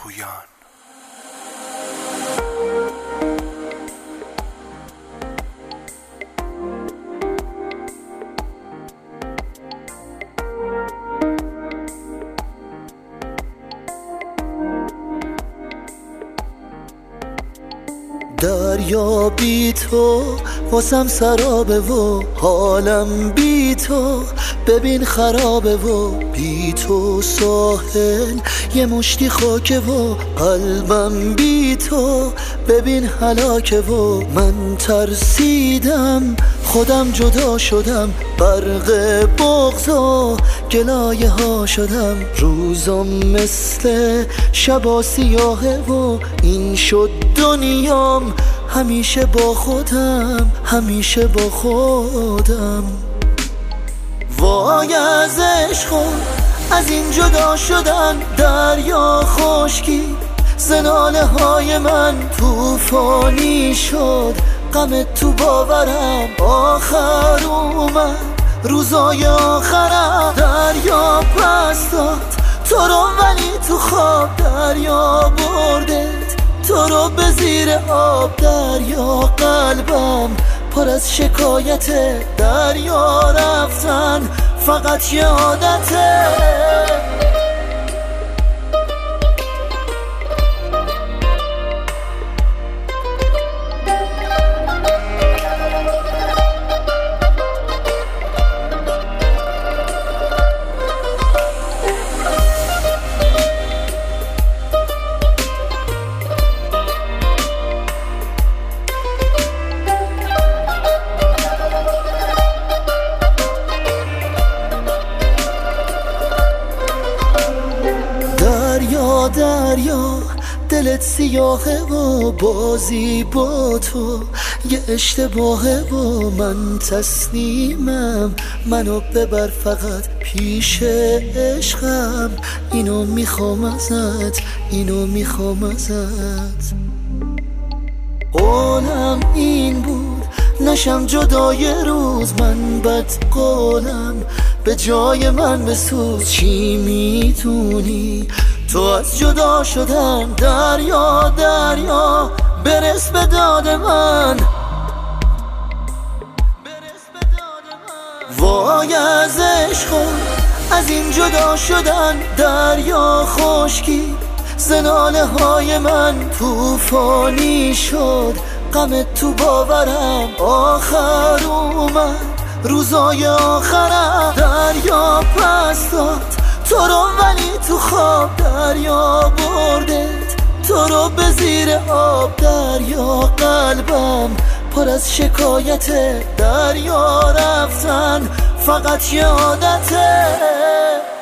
پویان. دریا بی تو واسم سرابه و حالم بی تو ببین خرابه و بی تو ساحل یه مشتی خاکه و قلبم بی تو ببین هلاکه و من ترسیدم خودم جدا شدم غرق بغض و گلایه ها شدم روزم مثل شبا سیاهه و این شد دنیام همیشه با خودم همیشه با خودم وای از عشق از این جدا شدن دریا خشکی زناله های من طوفانی شد غم تو باورم آخر اومد روزای آخرم دریا پس داد تو رو ولی تو خواب دریا بردت تو رو به زیر آب دریا قلبم پر از شکایت دریا رفتن فقط یه عادته دریا دلت سیاهه و بازی با تو یه اشتباهه و من تسلیمم منو ببر فقط پیش عشقم اینو میخوام ازت اینو میخوام ازت قولم این بود نشم جدای روز من بد قولم به جای من بسوز چی میتونی تو از جدا شدن دریا دریا برس به داد من وای از عشق از این جدا شدن دریا خشکی زناله های من طوفانی شد غم تو باورم آخر اومد روزای آخرم دریا پس داد تو رو ولی تو خواب دریا بردت تو رو به زیر آب دریا قلبم پر از شکایت دریا رفتن فقط یه عادته